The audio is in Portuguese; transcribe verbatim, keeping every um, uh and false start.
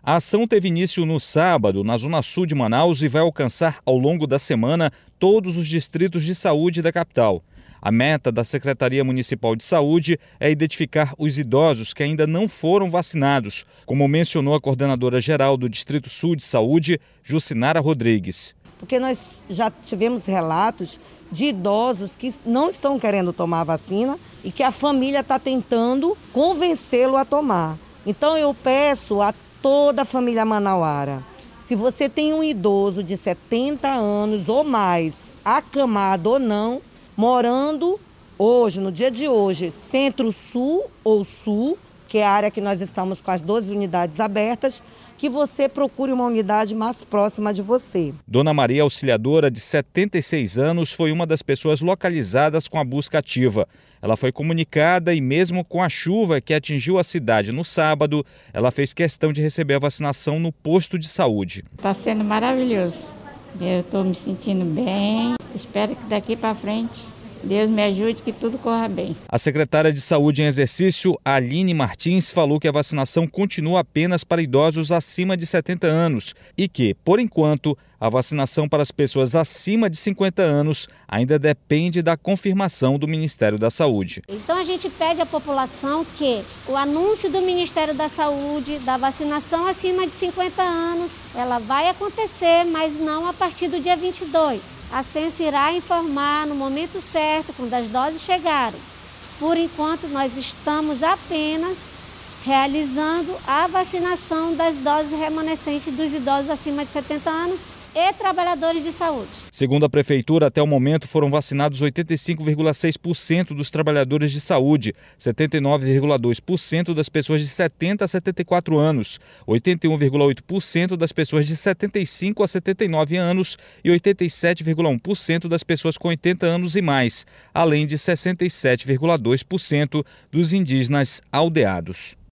A ação teve início no sábado, na zona sul de Manaus, e vai alcançar ao longo da semana todos os distritos de saúde da capital. A meta da Secretaria Municipal de Saúde é identificar os idosos que ainda não foram vacinados, como mencionou a coordenadora geral do Distrito Sul de Saúde, Jucinara Rodrigues. Porque nós já tivemos relatos de idosos que não estão querendo tomar a vacina e que a família está tentando convencê-lo a tomar. Então eu peço a toda a família manauara, se você tem um idoso de setenta anos ou mais, acamado ou não, morando hoje, no dia de hoje, centro-sul ou sul, que é a área que nós estamos com as doze unidades abertas, que você procure uma unidade mais próxima de você. Dona Maria Auxiliadora, de setenta e seis anos, foi uma das pessoas localizadas com a busca ativa. Ela foi comunicada e mesmo com a chuva que atingiu a cidade no sábado, ela fez questão de receber a vacinação no posto de saúde. Está sendo maravilhoso. Eu estou me sentindo bem. Espero que daqui para frente Deus me ajude que tudo corra bem. A secretária de Saúde em exercício, Aline Martins, falou que a vacinação continua apenas para idosos acima de setenta anos e que, por enquanto, a vacinação para as pessoas acima de cinquenta anos ainda depende da confirmação do Ministério da Saúde. Então a gente pede à população que o anúncio do Ministério da Saúde da vacinação acima de cinquenta anos, ela vai acontecer, mas não a partir do dia vinte e dois. A Censa irá informar no momento certo, quando as doses chegarem. Por enquanto, nós estamos apenas realizando a vacinação das doses remanescentes dos idosos acima de setenta anos e trabalhadores de saúde. Segundo a Prefeitura, até o momento foram vacinados oitenta e cinco vírgula seis por cento dos trabalhadores de saúde, setenta e nove vírgula dois por cento das pessoas de setenta a setenta e quatro anos, oitenta e um vírgula oito por cento das pessoas de setenta e cinco a setenta e nove anos e oitenta e sete vírgula um por cento das pessoas com oitenta anos e mais, além de sessenta e sete vírgula dois por cento dos indígenas aldeados.